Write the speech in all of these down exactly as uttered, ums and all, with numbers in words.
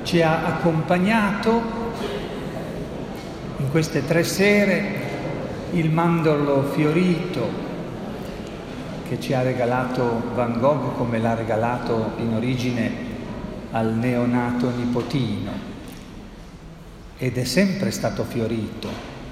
ci ha accompagnato in queste tre sere il mandorlo fiorito che ci ha regalato Van Gogh, come l'ha regalato in origine al neonato nipotino, ed è sempre stato fiorito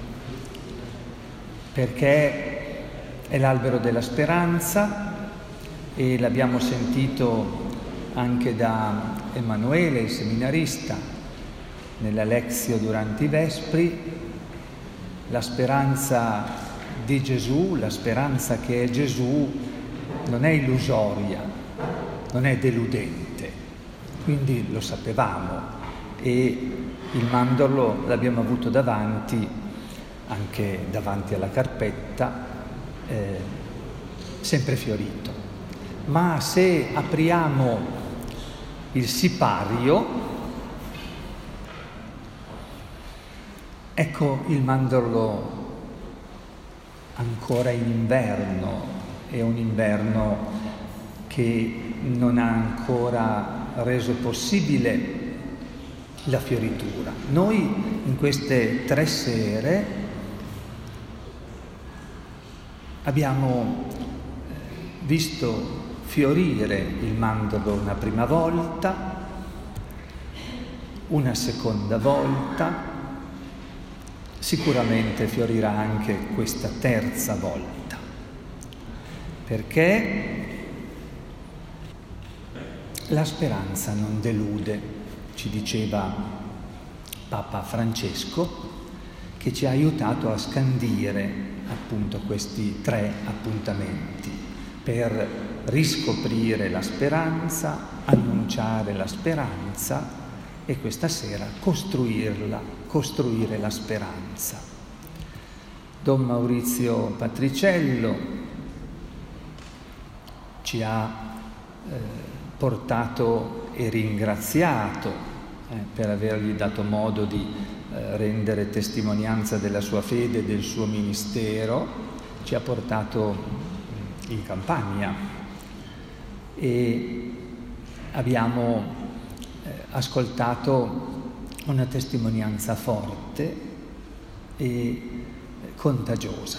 perché è l'albero della speranza, e l'abbiamo sentito anche da Emanuele, il seminarista, nella Lexio durante i Vespri. La speranza di Gesù, la speranza che è Gesù, non è illusoria, non è deludente, quindi lo sapevamo, e il mandorlo l'abbiamo avuto davanti, anche davanti alla carpetta, eh, sempre fiorito. Ma se apriamo il sipario, ecco il mandorlo ancora in inverno, è un inverno che non ha ancora reso possibile la fioritura. Noi in queste tre sere abbiamo visto fiorire il mandorlo una prima volta, una seconda volta, sicuramente fiorirà anche questa terza volta, perché la speranza non delude, ci diceva Papa Francesco, che ci ha aiutato a scandire appunto questi tre appuntamenti per riscoprire la speranza, annunciare la speranza e questa sera costruirla, costruire la speranza. Don Maurizio Patriciello ci ha eh, portato e ringraziato eh, per avergli dato modo di eh, rendere testimonianza della sua fede e del suo ministero, ci ha portato in Campania e abbiamo ascoltato una testimonianza forte e contagiosa.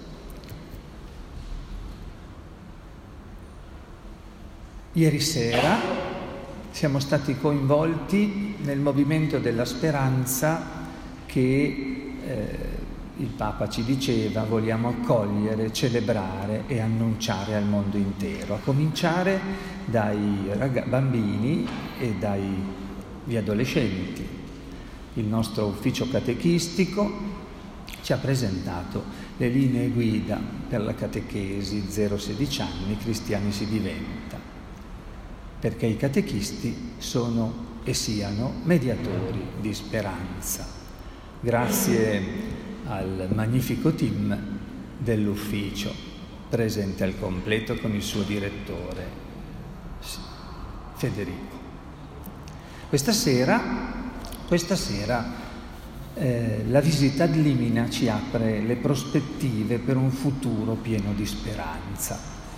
Ieri sera siamo stati coinvolti nel movimento della speranza che eh, il Papa ci diceva vogliamo accogliere, celebrare e annunciare al mondo intero, a cominciare dai rag- bambini e dagli adolescenti. Il nostro ufficio catechistico ci ha presentato le linee guida per la catechesi zero sedici anni, cristiani si diventa, perché i catechisti sono e siano mediatori di speranza. Grazie al magnifico team dell'ufficio, presente al completo con il suo direttore Federico. Questa sera, questa sera eh, la visita ad Limina ci apre le prospettive per un futuro pieno di speranza.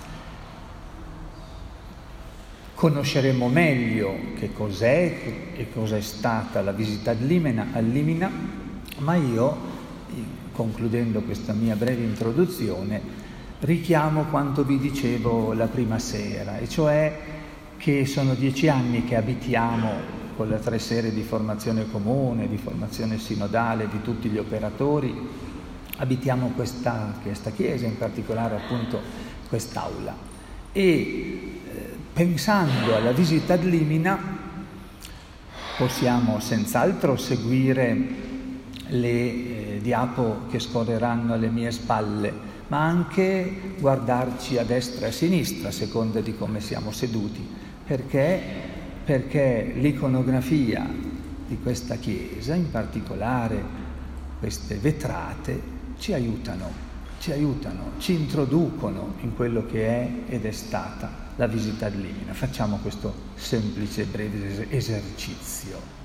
Conosceremo meglio che cos'è e cosa è stata la visita ad Limina, a Limina, ma io, concludendo questa mia breve introduzione, richiamo quanto vi dicevo la prima sera, e cioè che sono dieci anni che abitiamo con le tre sere di formazione comune, di formazione sinodale di tutti gli operatori, abitiamo questa, questa chiesa, in particolare appunto quest'aula, e eh, pensando alla visita ad Limina possiamo senz'altro seguire le eh, diapo che scorreranno alle mie spalle, ma anche guardarci a destra e a sinistra, a seconda di come siamo seduti, perché, perché l'iconografia di questa chiesa, in particolare queste vetrate, ci aiutano, ci aiutano, ci introducono in quello che è ed è stata la visita ad Limina. Facciamo questo semplice breve esercizio.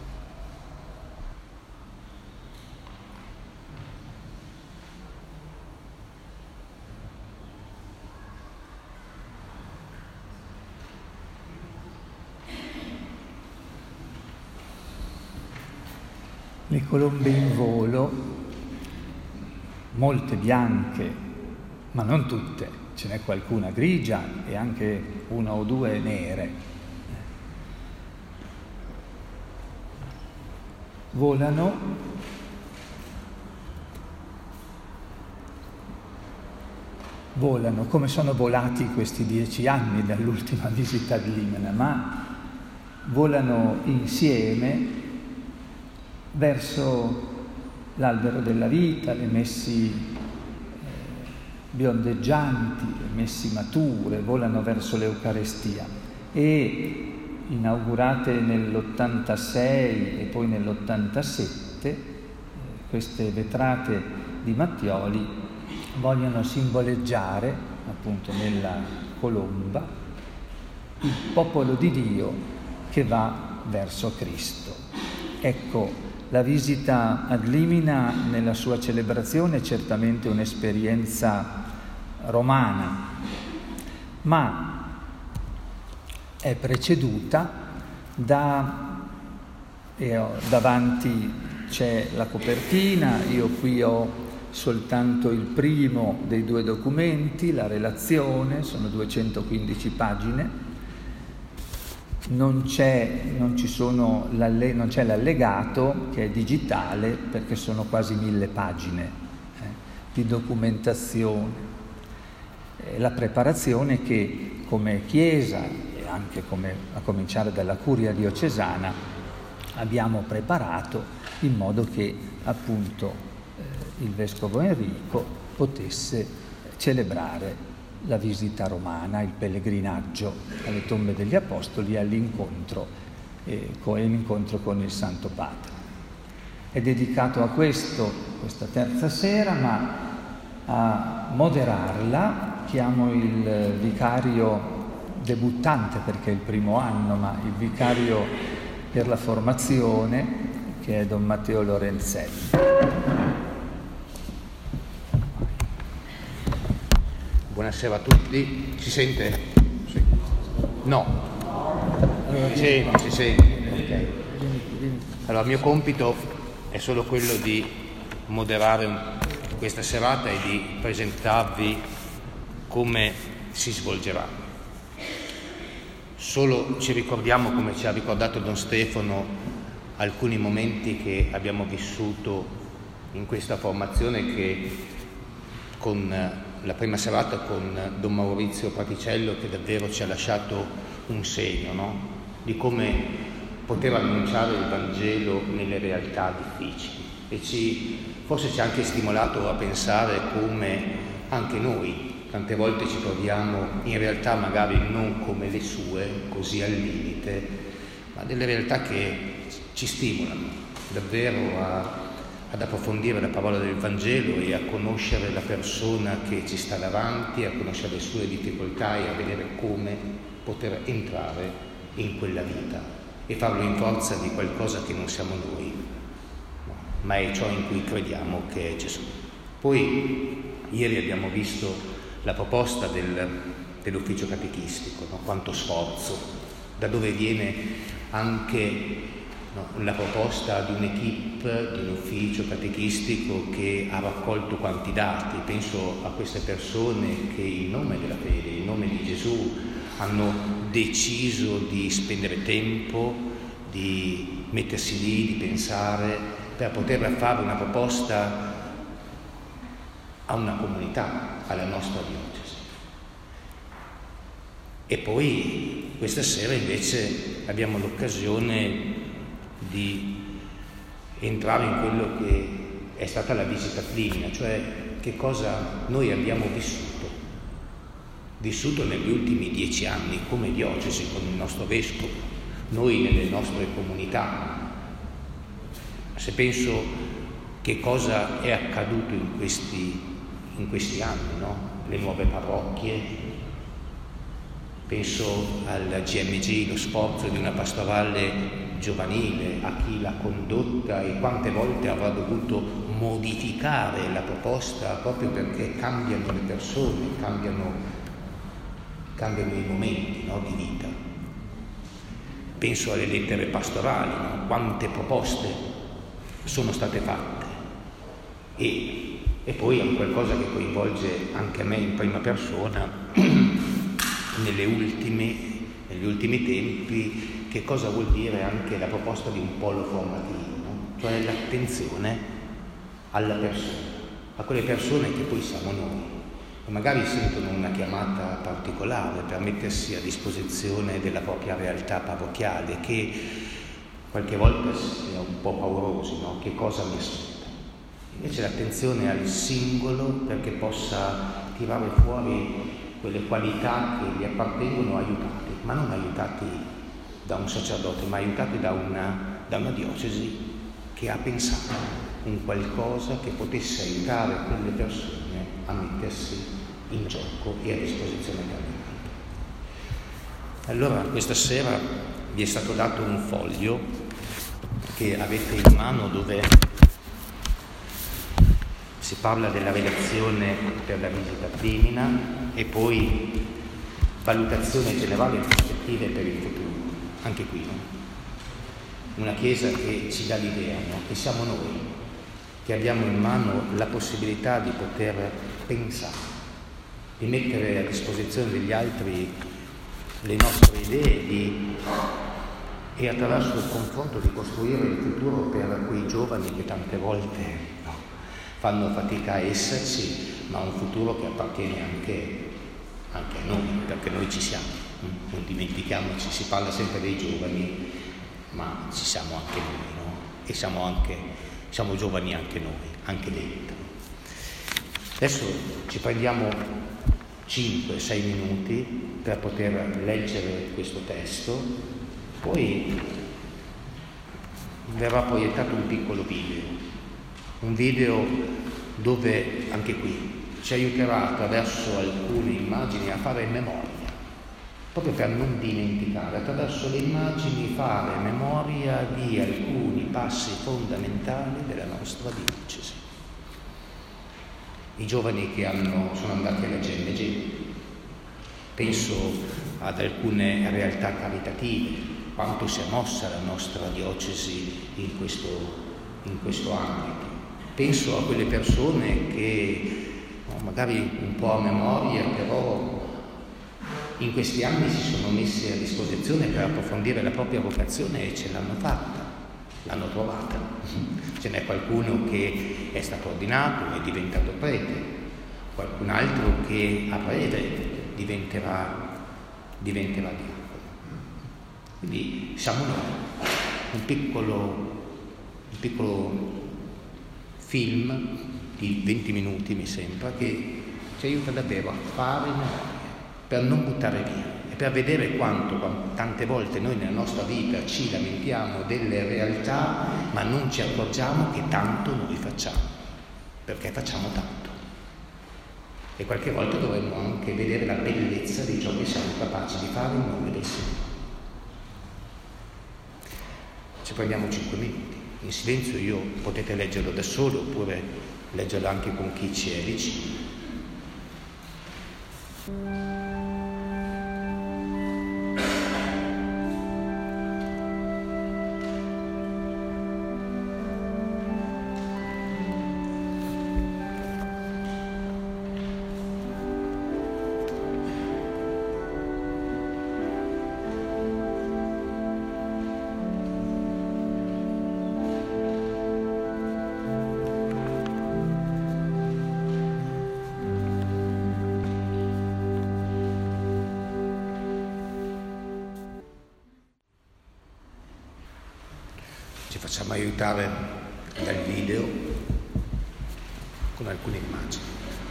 le colombe in volo, molte bianche, ma non tutte, ce n'è qualcuna grigia e anche una o due nere. Volano volano come sono volati questi dieci anni dall'ultima visita ad Limna, ma volano insieme verso l'albero della vita, le messi eh, biondeggianti, le messi mature, volano verso l'Eucarestia. E inaugurate nell'ottantasei e poi nell'ottantasette, eh, queste vetrate di Mattioli vogliono simboleggiare, appunto nella colomba, il popolo di Dio che va verso Cristo. Ecco, la visita ad Limina nella sua celebrazione è certamente un'esperienza romana, ma è preceduta da, e ho, davanti c'è la copertina, io qui ho soltanto il primo dei due documenti, la relazione, sono duecentoquindici pagine, non c'è, non ci sono, non c'è l'allegato che è digitale perché sono quasi mille pagine eh, di documentazione. Eh, la preparazione che come Chiesa e anche come, a cominciare dalla Curia diocesana abbiamo preparato in modo che appunto il Vescovo Enrico potesse celebrare la visita romana, il pellegrinaggio alle tombe degli Apostoli e all'incontro, eh, con, l'incontro con il Santo Padre. È dedicato a questo, questa terza sera, ma a moderarla chiamo il vicario debuttante, perché è il primo anno, ma il vicario per la formazione, che è Don Matteo Lorenzelli. Buonasera a tutti, si sente? Sì. No? Sì, non si sente. Okay. Allora, il mio compito è solo quello di moderare questa serata e di presentarvi come si svolgerà. Solo ci ricordiamo, come ci ha ricordato Don Stefano, alcuni momenti che abbiamo vissuto in questa formazione, che con la prima serata con Don Maurizio Praticello, che davvero ci ha lasciato un segno, no? Di come poter annunciare il Vangelo nelle realtà difficili, e ci, forse ci ha anche stimolato a pensare come anche noi tante volte ci troviamo in realtà magari non come le sue, così al limite, ma delle realtà che ci stimolano davvero a ad approfondire la parola del Vangelo e a conoscere la persona che ci sta davanti, a conoscere le sue difficoltà e a vedere come poter entrare in quella vita e farlo in forza di qualcosa che non siamo noi, ma è ciò in cui crediamo, che è Gesù. Poi ieri abbiamo visto la proposta del, dell'ufficio catechistico, no? Quanto sforzo, da dove viene anche No, la proposta di un'equipe, di un ufficio catechistico che ha raccolto quanti dati. Penso a queste persone che in nome della fede, in nome di Gesù, hanno deciso di spendere tempo, di mettersi lì, di pensare, per poter fare una proposta a una comunità, alla nostra diocesi. E poi questa sera invece abbiamo l'occasione di entrare in quello che è stata la visita a Limina, cioè che cosa noi abbiamo vissuto, vissuto negli ultimi dieci anni come diocesi con il nostro vescovo, noi nelle nostre comunità. Se penso che cosa è accaduto in questi, in questi anni, no? Le nuove parrocchie, penso al G M G, lo sforzo di una pastorale giovanile, a chi l'ha condotta e quante volte avrà dovuto modificare la proposta proprio perché cambiano le persone, cambiano, cambiano i momenti, no, di vita. Penso alle lettere pastorali, no? Quante proposte sono state fatte e, e poi è un qualcosa che coinvolge anche me in prima persona nelle ultime, negli ultimi tempi, che cosa vuol dire anche la proposta di un polo formativo, no? Cioè l'attenzione alla persona, a quelle persone che poi siamo noi, e magari sentono una chiamata particolare per mettersi a disposizione della propria realtà parrocchiale, che qualche volta si è un po' paurosi, no? Che cosa mi aspetta? Invece l'attenzione al singolo perché possa tirare fuori quelle qualità che gli appartengono aiutati, ma non aiutati da un sacerdote, ma aiutati da una, da una diocesi che ha pensato un qualcosa che potesse aiutare quelle persone a mettersi in gioco e a disposizione degli altri. Allora questa sera vi è stato dato un foglio che avete in mano dove si parla della relazione per la visita Femina e poi valutazione generale e prospettive per il futuro. Anche qui, no? Una Chiesa che ci dà l'idea, no? Che siamo noi che abbiamo in mano la possibilità di poter pensare, di mettere a disposizione degli altri le nostre idee di, e attraverso il confronto di costruire il futuro per quei giovani che tante volte no, fanno fatica a esserci, ma un futuro che appartiene anche, anche a noi, perché noi ci siamo, non dimentichiamoci, si parla sempre dei giovani, ma ci siamo anche noi, no? E siamo anche siamo giovani anche noi, anche dentro. Adesso ci prendiamo cinque sei minuti per poter leggere questo testo, poi verrà proiettato un piccolo video, un video dove anche qui ci aiuterà attraverso alcune immagini a fare memoria, proprio per non dimenticare, attraverso le immagini fare memoria di alcuni passi fondamentali della nostra diocesi. I giovani che hanno, sono andati alla G N G, penso ad alcune realtà caritative, quanto si è mossa la nostra diocesi in questo, in questo ambito. Penso a quelle persone che no, magari un po' a memoria, però in questi anni si sono messi a disposizione per approfondire la propria vocazione e ce l'hanno fatta, l'hanno trovata. Ce n'è qualcuno che è stato ordinato e è diventato prete, qualcun altro che a breve diventerà, diventerà diacono. Quindi siamo noi, un piccolo, un piccolo film di venti minuti mi sembra, che ci aiuta davvero a fare memoria, per non buttare via e per vedere quanto, quanto tante volte noi nella nostra vita ci lamentiamo delle realtà, ma non ci accorgiamo che tanto noi facciamo, perché facciamo tanto. E qualche volta dovremmo anche vedere la bellezza di ciò che siamo capaci di fare in nome del Signore. Ci prendiamo cinque minuti. In silenzio io potete leggerlo da solo oppure leggerlo anche con chi ci è vicino. Ci facciamo aiutare dal video con alcune immagini.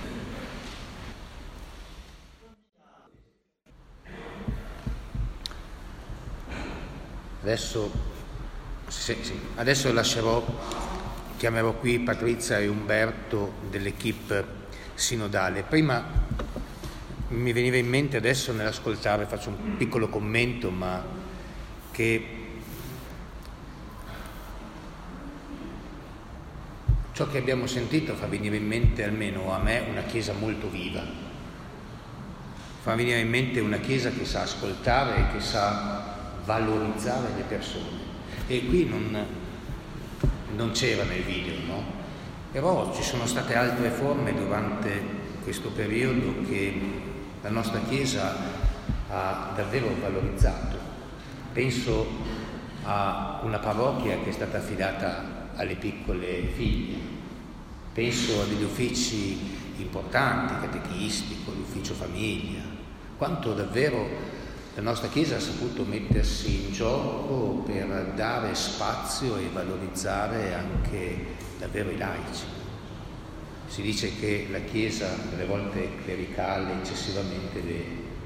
Adesso, sì, sì, adesso lascerò, chiamerò qui Patrizia e Umberto dell'equipe sinodale. Prima mi veniva in mente adesso nell'ascoltare, faccio un piccolo commento, ma che ciò che abbiamo sentito fa venire in mente, almeno a me, una Chiesa molto viva. Fa venire in mente una Chiesa che sa ascoltare e che sa valorizzare le persone. E qui non, non c'era nel video, no? Però ci sono state altre forme durante questo periodo che la nostra Chiesa ha davvero valorizzato. Penso a una parrocchia che è stata affidata alle piccole figlie, penso a degli uffici importanti, catechistico, l'ufficio famiglia, quanto davvero la nostra Chiesa ha saputo mettersi in gioco per dare spazio e valorizzare anche davvero i laici. Si dice che la Chiesa delle volte clericale eccessivamente le...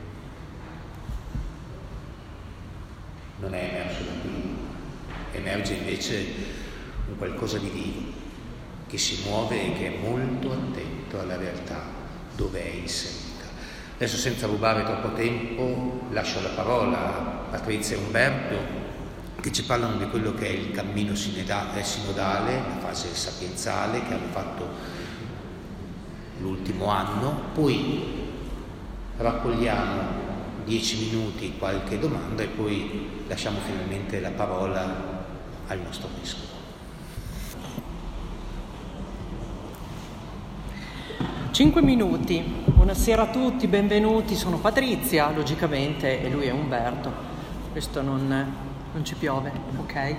non è emerso da qui, emerge invece un qualcosa di vivo, che si muove e che è molto attento alla realtà dove è inserita. Adesso, senza rubare troppo tempo, lascio la parola a Patrizia e Umberto, che ci parlano di quello che è il cammino sinodale, la fase sapienziale che hanno fatto l'ultimo anno. Poi raccogliamo dieci minuti, qualche domanda, e poi lasciamo finalmente la parola al nostro vescovo. Cinque minuti. Buonasera a tutti, benvenuti. Sono Patrizia, logicamente, e lui è Umberto. Questo non, non ci piove, ok?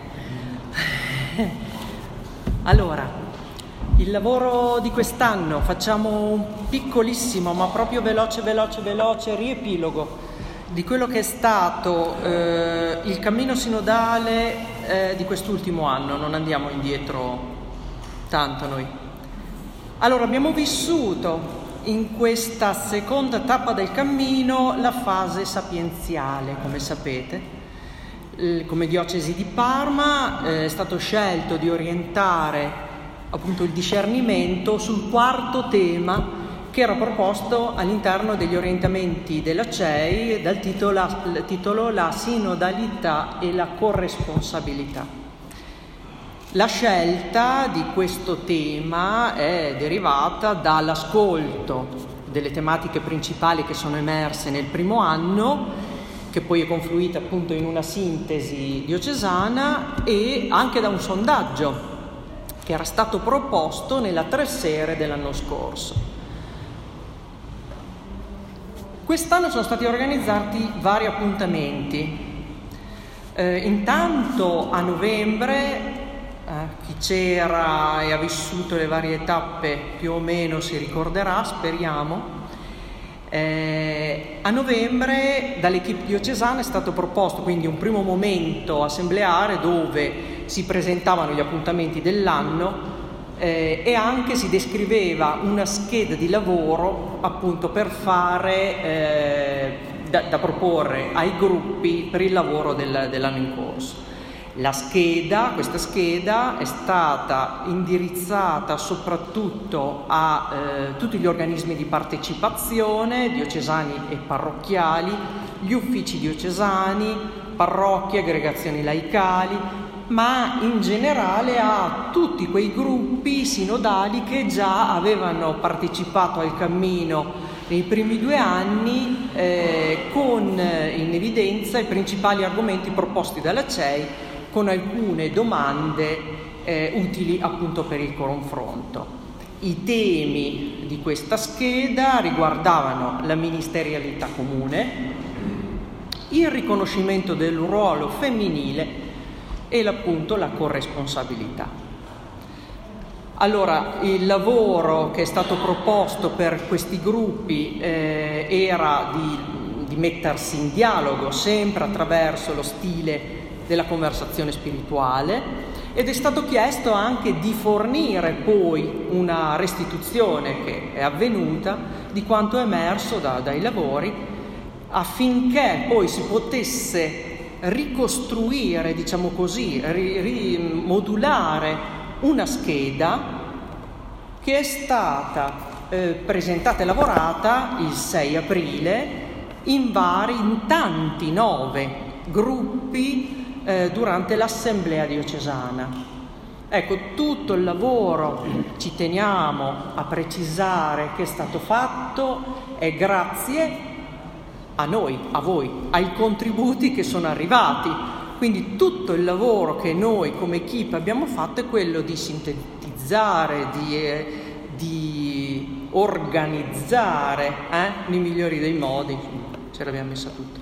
Allora, il lavoro di quest'anno, facciamo un piccolissimo, ma proprio veloce, veloce, veloce riepilogo di quello che è stato eh, il cammino sinodale eh, di quest'ultimo anno. Non andiamo indietro tanto noi. Allora, abbiamo vissuto in questa seconda tappa del cammino la fase sapienziale, come sapete. Come diocesi di Parma eh, è stato scelto di orientare appunto il discernimento sul quarto tema che era proposto all'interno degli orientamenti della C E I dal titolo, titolo La sinodalità e la corresponsabilità. La scelta di questo tema è derivata dall'ascolto delle tematiche principali che sono emerse nel primo anno, che poi è confluita appunto in una sintesi diocesana, e anche da un sondaggio che era stato proposto nella tre sere dell'anno scorso. Quest'anno sono stati organizzati vari appuntamenti. Eh, intanto a novembre Eh, chi c'era e ha vissuto le varie tappe più o meno si ricorderà, speriamo. Eh, a novembre dall'equipe diocesana è stato proposto quindi un primo momento assembleare dove si presentavano gli appuntamenti dell'anno eh, e anche si descriveva una scheda di lavoro appunto per fare eh, da, da proporre ai gruppi per il lavoro del, dell'anno in corso. La scheda, questa scheda è stata indirizzata soprattutto a eh, tutti gli organismi di partecipazione, diocesani e parrocchiali, gli uffici diocesani, parrocchie, aggregazioni laicali, ma in generale a tutti quei gruppi sinodali che già avevano partecipato al cammino nei primi due anni eh, con in evidenza i principali argomenti proposti dalla C E I, con alcune domande eh, utili appunto per il confronto. I temi di questa scheda riguardavano la ministerialità comune, il riconoscimento del ruolo femminile e appunto la corresponsabilità. Allora, il lavoro che è stato proposto per questi gruppi eh, era di, di mettersi in dialogo sempre attraverso lo stile della conversazione spirituale, ed è stato chiesto anche di fornire poi una restituzione che è avvenuta di quanto emerso da, dai lavori, affinché poi si potesse ricostruire, diciamo così, ri, rimodulare una scheda che è stata eh, presentata e lavorata il sei aprile in vari, in tanti nove gruppi Eh, durante l'assemblea diocesana. Ecco, tutto il lavoro, ci teniamo a precisare che è stato fatto, è grazie a noi, a voi, ai contributi che sono arrivati. Quindi tutto il lavoro che noi come equipe abbiamo fatto è quello di sintetizzare, di, eh, di organizzare eh, nei migliori dei modi, ce l'abbiamo messa tutta.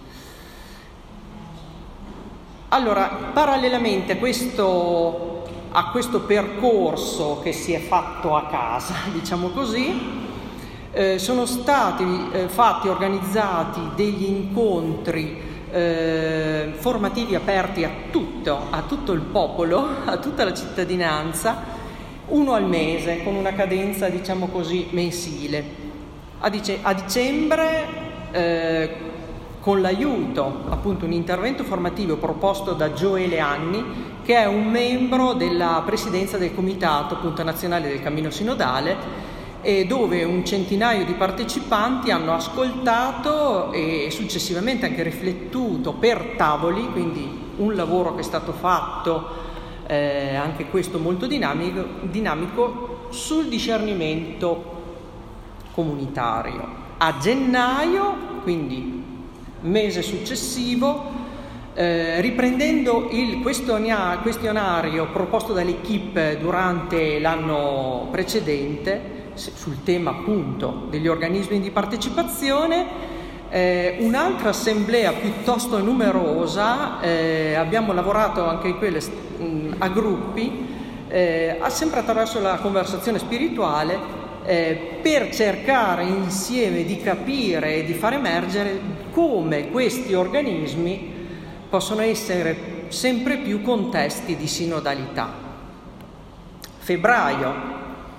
Allora, parallelamente a questo, a questo percorso che si è fatto a casa, diciamo così, eh, sono stati eh, fatti, organizzati degli incontri eh, formativi aperti a tutto, a tutto il popolo, a tutta la cittadinanza, uno al mese, con una cadenza, diciamo così, mensile. A, dice- a dicembre, eh, con l'aiuto, appunto, un intervento formativo proposto da Gioele Anni, che è un membro della presidenza del Comitato, appunto, nazionale del Cammino Sinodale, e dove un centinaio di partecipanti hanno ascoltato e successivamente anche riflettuto per tavoli, quindi un lavoro che è stato fatto, eh, anche questo molto dinamico, dinamico, sul discernimento comunitario. A gennaio, quindi mese successivo, eh, riprendendo il questionario proposto dall'equipe durante l'anno precedente sul tema appunto degli organismi di partecipazione, eh, un'altra assemblea piuttosto numerosa, eh, abbiamo lavorato anche in quelle mh, a gruppi, eh, sempre attraverso la conversazione spirituale, eh, per cercare insieme di capire e di far emergere come questi organismi possono essere sempre più contesti di sinodalità. Febbraio,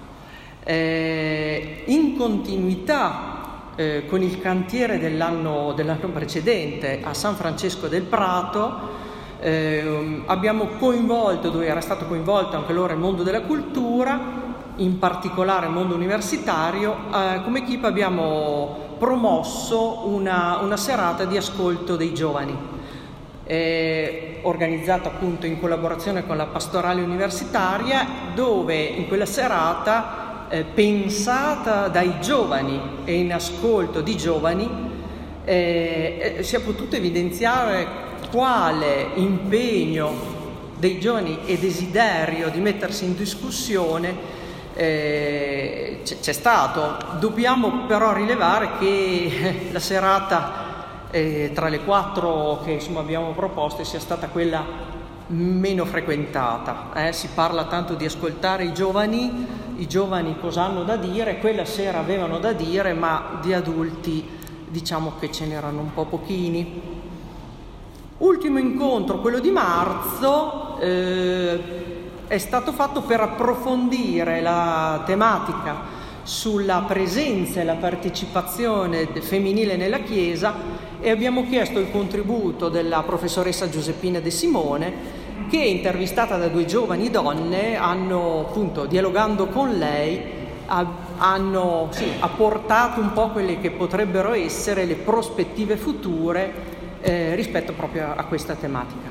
eh, in continuità eh, con il cantiere dell'anno, dell'anno precedente a San Francesco del Prato, eh, abbiamo coinvolto, dove era stato coinvolto anche loro il mondo della cultura, in particolare il mondo universitario, eh, come equipe abbiamo promosso una, una serata di ascolto dei giovani, eh, organizzata appunto in collaborazione con la pastorale universitaria, dove in quella serata, eh, pensata dai giovani e in ascolto di giovani, eh, eh, si è potuto evidenziare quale impegno dei giovani e desiderio di mettersi in discussione eh, c'è, c'è stato. Dobbiamo però rilevare che la serata eh, tra le quattro che insomma abbiamo proposte sia stata quella meno frequentata. Eh? Si parla tanto di ascoltare i giovani, i giovani cosa hanno da dire, quella sera avevano da dire, ma di adulti diciamo che ce n'erano un po' pochini. Ultimo incontro, quello di marzo, eh, è stato fatto per approfondire la tematica sulla presenza e la partecipazione femminile nella Chiesa, e abbiamo chiesto il contributo della professoressa Giuseppina De Simone, che, intervistata da due giovani donne, hanno appunto, dialogando con lei, ha, hanno sì, apportato un po' quelle che potrebbero essere le prospettive future eh, rispetto proprio a questa tematica.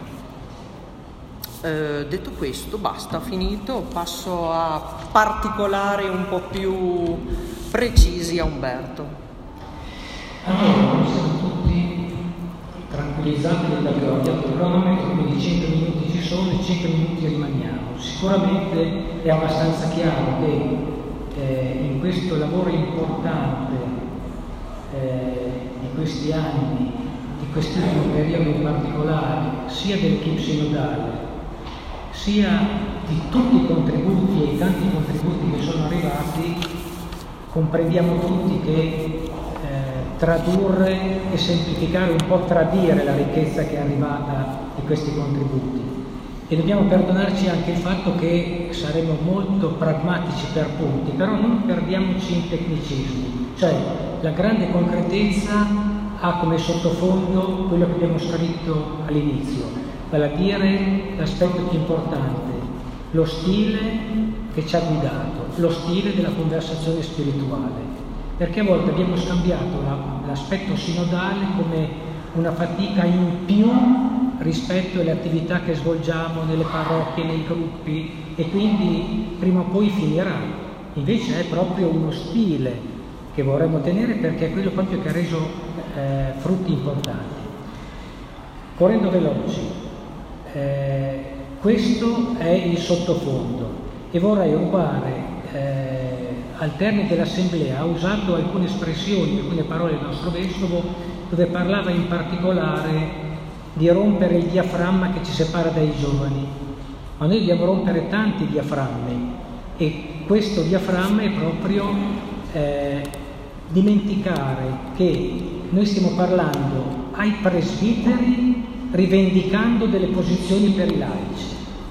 Eh, detto questo, basta, ho finito, passo a particolari un po' più precisi a Umberto. Allora, siamo tutti tranquillizzati da che ho dato il cronometro, quindi cento minuti ci sono e cento minuti rimaniamo. Sicuramente è abbastanza chiaro che eh, in questo lavoro importante eh, di questi anni, di quest'ultimo periodo in particolare, sia dell'equipe sinodale, sia di tutti i contributi e i tanti contributi che sono arrivati, comprendiamo tutti che eh, tradurre e semplificare, un po' tradire la ricchezza che è arrivata di questi contributi. E dobbiamo perdonarci anche il fatto che saremo molto pragmatici per punti, però non perdiamoci in tecnicismi, cioè la grande concretezza ha come sottofondo quello che abbiamo scritto all'inizio, vale a dire l'aspetto più importante, lo stile che ci ha guidato, lo stile della conversazione spirituale, perché a volte abbiamo scambiato la, l'aspetto sinodale come una fatica in più rispetto alle attività che svolgiamo nelle parrocchie, nei gruppi, e quindi prima o poi finirà. Invece è proprio uno stile che vorremmo tenere, perché è quello proprio che ha reso eh, frutti importanti. Correndo veloci, Eh, questo è il sottofondo e vorrei rubare eh, al termine dell'assemblea. Ha usato alcune espressioni, alcune parole del nostro vescovo, dove parlava in particolare di rompere il diaframma che ci separa dai giovani, ma noi dobbiamo rompere tanti diaframmi e questo diaframma è proprio eh, dimenticare che noi stiamo parlando ai presbiteri rivendicando delle posizioni per i laici,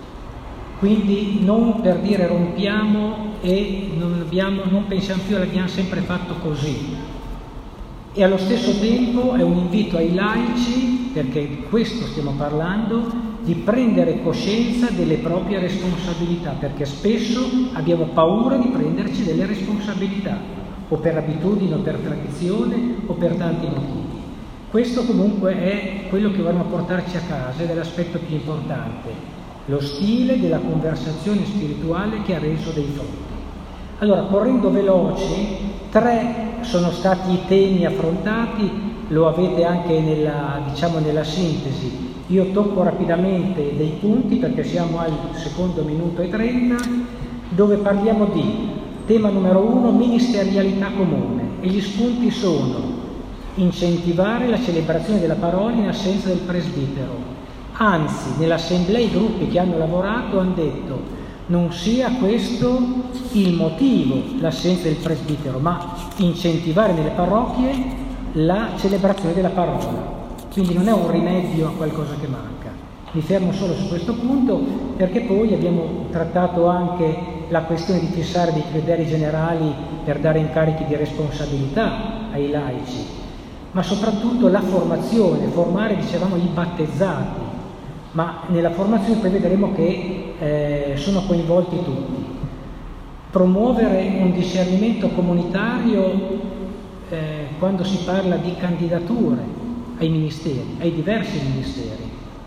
quindi non per dire rompiamo e non, abbiamo, non pensiamo più, l'abbiamo sempre fatto così, e allo stesso tempo è un invito ai laici, perché di questo stiamo parlando, di prendere coscienza delle proprie responsabilità, perché spesso abbiamo paura di prenderci delle responsabilità, o per abitudine, o per tradizione, o per tanti motivi. Questo comunque è quello che vorremmo portarci a casa ed è l'aspetto più importante, lo stile della conversazione spirituale che ha reso dei frutti. Allora, correndo veloci, tre sono stati i temi affrontati, lo avete anche nella, diciamo, nella sintesi. Io tocco rapidamente dei punti perché siamo al secondo minuto e trenta, dove parliamo di tema numero uno, ministerialità comune, e gli spunti sono incentivare la celebrazione della parola in assenza del presbitero. Anzi, nell'assemblea i gruppi che hanno lavorato hanno detto non sia questo il motivo, l'assenza del presbitero, ma incentivare nelle parrocchie la celebrazione della parola. Quindi non è un rimedio a qualcosa che manca. Mi fermo solo su questo punto perché poi abbiamo trattato anche la questione di fissare dei criteri generali per dare incarichi di responsabilità ai laici, ma soprattutto la formazione, formare, dicevamo, i battezzati, ma nella formazione poi vedremo che eh, sono coinvolti tutti. Promuovere un discernimento comunitario eh, quando si parla di candidature ai ministeri, ai diversi ministeri,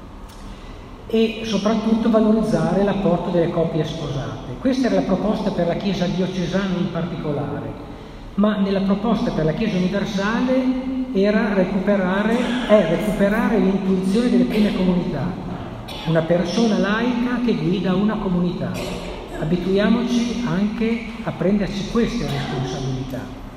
e soprattutto valorizzare l'apporto delle coppie sposate. Questa era la proposta per la Chiesa diocesana in particolare, ma nella proposta per la Chiesa universale era recuperare, è recuperare l'intuizione delle prime comunità, una persona laica che guida una comunità. Abituiamoci anche a prenderci queste responsabilità.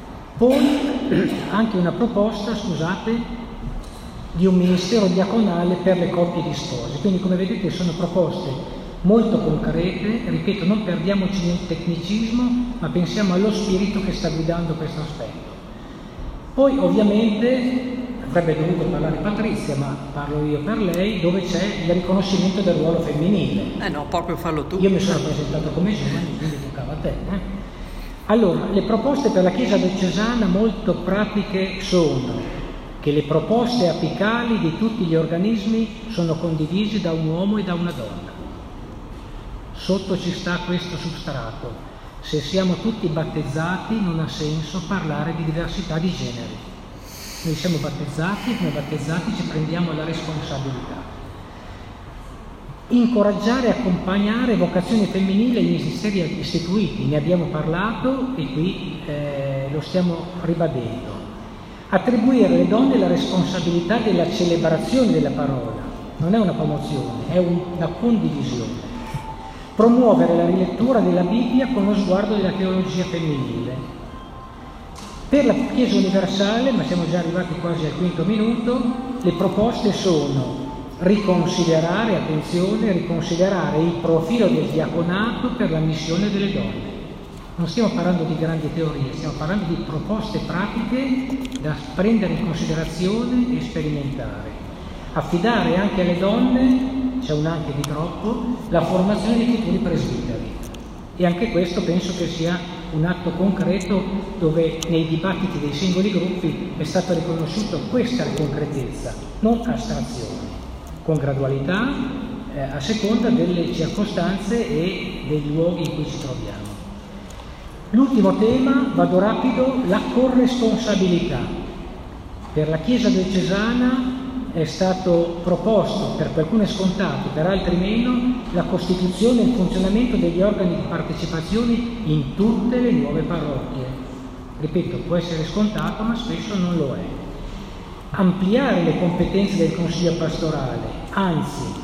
Poi anche una proposta, scusate, di un ministero diaconale per le coppie di sposi. Quindi, come vedete, sono proposte molto concrete, ripeto, non perdiamoci nel tecnicismo, ma pensiamo allo spirito che sta guidando questo aspetto. Poi, ovviamente, avrebbe dovuto parlare Patrizia, ma parlo io per lei, dove c'è il riconoscimento del ruolo femminile. Eh no, proprio farlo tu. Io mi sono presentato come giovane, quindi toccava a te. Eh? Allora, le proposte per la Chiesa diocesana molto pratiche sono che le proposte apicali di tutti gli organismi sono condivisi da un uomo e da una donna. Sotto ci sta questo substrato. Se siamo tutti battezzati non ha senso parlare di diversità di generi. Noi siamo battezzati e come battezzati ci prendiamo la responsabilità. Incoraggiare e accompagnare vocazione femminile agli ministeri istituiti, ne abbiamo parlato e qui eh, lo stiamo ribadendo. Attribuire alle donne la responsabilità della celebrazione della parola, non è una promozione, è una condivisione. Promuovere la rilettura della Bibbia con lo sguardo della teologia femminile. Per la Chiesa universale, ma siamo già arrivati quasi al quinto minuto, le proposte sono riconsiderare, attenzione, riconsiderare il profilo del diaconato per la missione delle donne. Non stiamo parlando di grandi teorie, stiamo parlando di proposte pratiche da prendere in considerazione e sperimentare. Affidare anche alle donne, c'è un anche di troppo, la formazione di futuri presbiteri. E anche questo penso che sia un atto concreto dove nei dibattiti dei singoli gruppi è stata riconosciuta questa concretezza, non astrazione, con gradualità eh, a seconda delle circostanze e dei luoghi in cui ci troviamo. L'ultimo tema, vado rapido, la corresponsabilità. Per la Chiesa diocesana è stato proposto, per qualcuno è scontato, per altri meno, la costituzione e il funzionamento degli organi di partecipazione in tutte le nuove parrocchie. Ripeto, può essere scontato, ma spesso non lo è. Ampliare le competenze del Consiglio pastorale, anzi,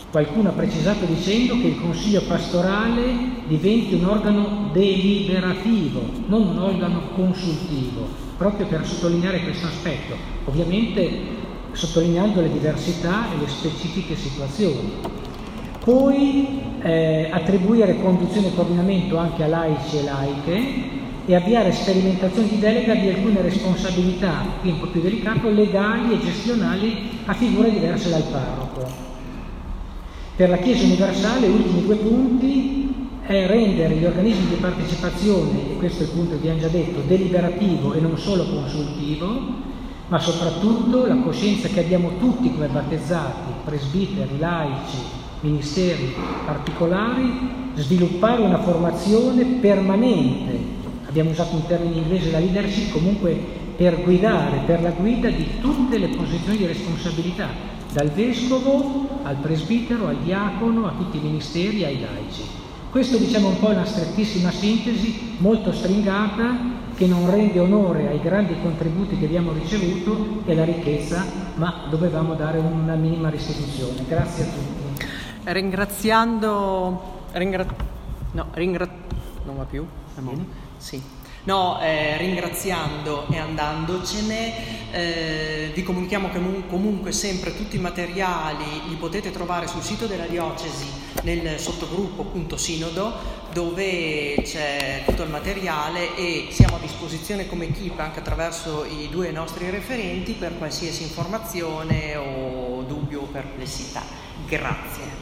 Qualcuno ha precisato dicendo che il Consiglio pastorale diventi un organo deliberativo, non un organo consultivo, proprio per sottolineare questo aspetto, ovviamente sottolineando le diversità e le specifiche situazioni. Poi eh, attribuire conduzione e coordinamento anche a laici e laiche e avviare sperimentazioni di delega di alcune responsabilità, qui un po' più delicato, legali e gestionali a figure diverse dal parroco. Per la Chiesa universale, ultimi due punti, è rendere gli organismi di partecipazione, e questo è il punto che abbiamo già detto, deliberativo e non solo consultivo, ma soprattutto la coscienza che abbiamo tutti come battezzati, presbiteri, laici, ministeri particolari, sviluppare una formazione permanente, abbiamo usato un termine inglese, la leadership, comunque per guidare, per la guida di tutte le posizioni di responsabilità, dal vescovo al presbitero, al diacono, a tutti i ministeri, ai laici. Questo diciamo un po' è una strettissima sintesi, molto stringata, che non rende onore ai grandi contributi che abbiamo ricevuto e alla ricchezza, ma dovevamo dare una minima restituzione. Grazie a tutti. Ringraziando... Ringra... No, ringra... non va più? Sì. No, eh, ringraziando e andandocene, eh, vi comunichiamo che comunque sempre tutti i materiali li potete trovare sul sito della diocesi nel sottogruppo appunto Sinodo, dove c'è tutto il materiale e siamo a disposizione come equipe anche attraverso i due nostri referenti per qualsiasi informazione o dubbio o perplessità. Grazie.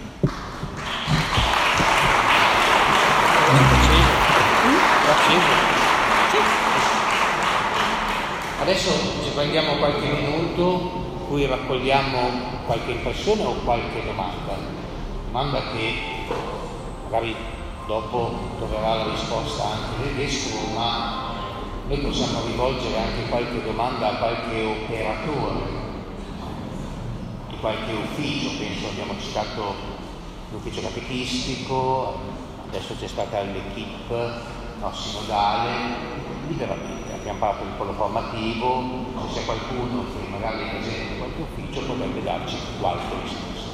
Adesso ci prendiamo qualche minuto, cui raccogliamo qualche impressione o qualche domanda. Domanda che magari dopo troverà la risposta anche del vescovo, ma noi possiamo rivolgere anche qualche domanda a qualche operatore di qualche ufficio. Penso abbiamo citato l'ufficio catechistico, adesso c'è stata l'equipe no, sinodale, liberamente. Abbiamo parlato di quello formativo, se c'è qualcuno che magari è presente in qualche ufficio potrebbe darci qualche risposta.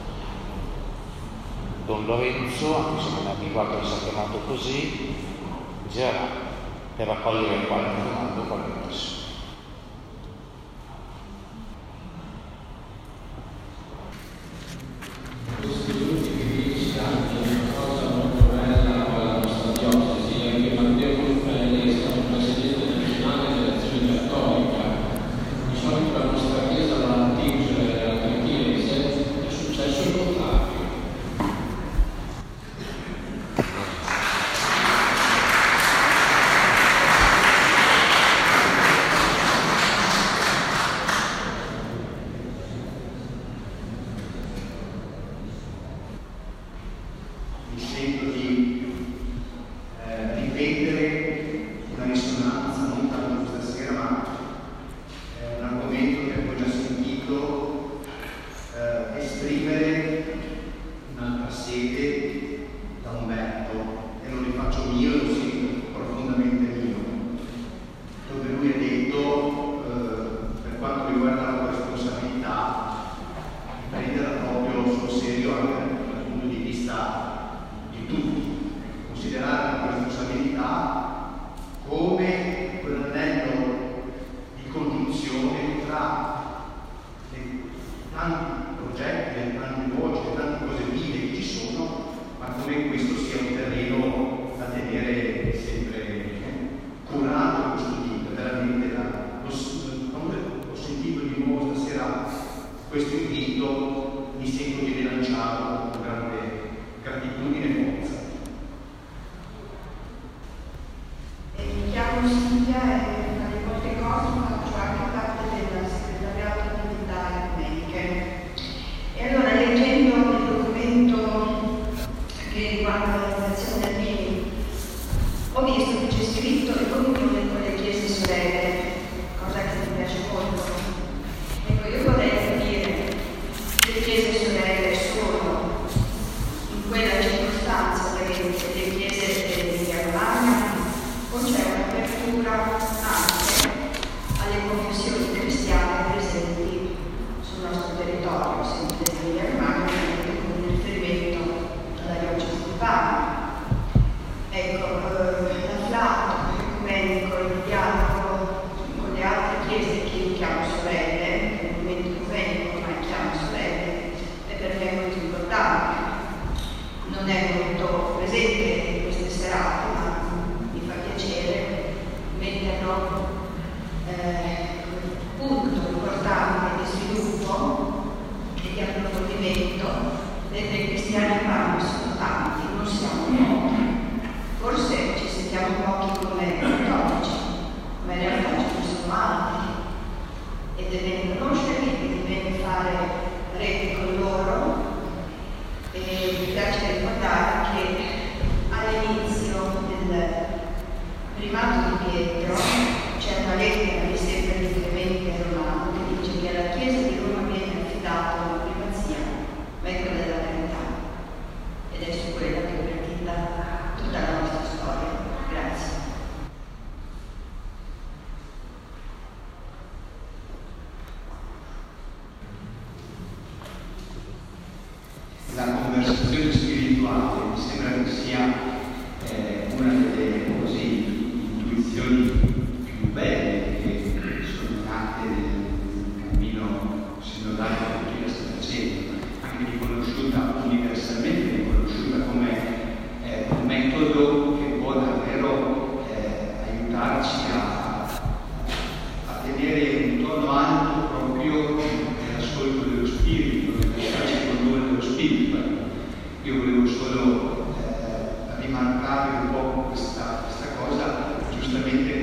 Don Lorenzo, anche se non è abituato a essere chiamato così, girerà per raccogliere qualche domanda o qualche impressione. Sul nostro territorio, sempre in Emilia Romagna, non è molto presente in queste serate, ma mi fa piacere metterlo eh, punto importante di sviluppo e di approfondimento, mentre i cristiani vanno sono tanti, non siamo pochi. Forse ci sentiamo pochi come cattolici, ma in realtà ce ne sono altri ed è bene conoscerli, è bene fare rete con loro. E mi piace ricordare che all'inizio del primato di Pietro c'è una lettera, mi sembra di Clemente Romano, che dice che alla Chiesa di Roma viene affidata una primazia, ma è quella della carità, ed è su quella che è partita tutta la nostra storia. Grazie. La conversazione spirituale mi sembra che sia eh, una delle così, intuizioni più belle che sono nate nel cammino sinodale che la Chiesa sta facendo, anche riconosciuta universalmente, riconosciuta come eh, un metodo che può davvero eh, aiutarci a, a tenere un tono alto proprio nell'ascolto dello spirito, nell'ascolto con dello spirito. Io volevo solo eh, rimarcare un po' questa, questa cosa, giustamente